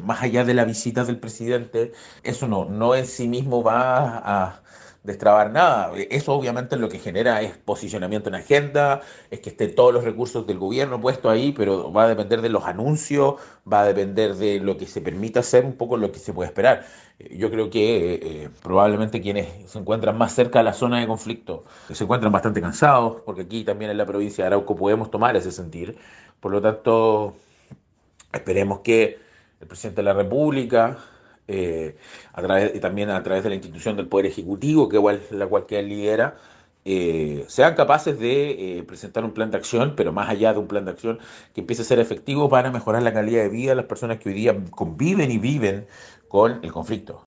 más allá de la visita del presidente, eso no en sí mismo va a destrabar nada. Eso obviamente lo que genera es posicionamiento en agenda, es que estén todos los recursos del gobierno puestos ahí, pero va a depender de los anuncios, va a depender de lo que se permita hacer, un poco lo que se puede esperar. Yo creo que probablemente quienes se encuentran más cerca de la zona de conflicto se encuentran bastante cansados, porque aquí también en la provincia de Arauco podemos tomar ese sentir. Por lo tanto, esperemos que el presidente de la República, y también a través de la institución del Poder Ejecutivo, la cual que él lidera, sean capaces de presentar un plan de acción, pero más allá de un plan de acción, que empiece a ser efectivo para mejorar la calidad de vida de las personas que hoy día conviven y viven con el conflicto.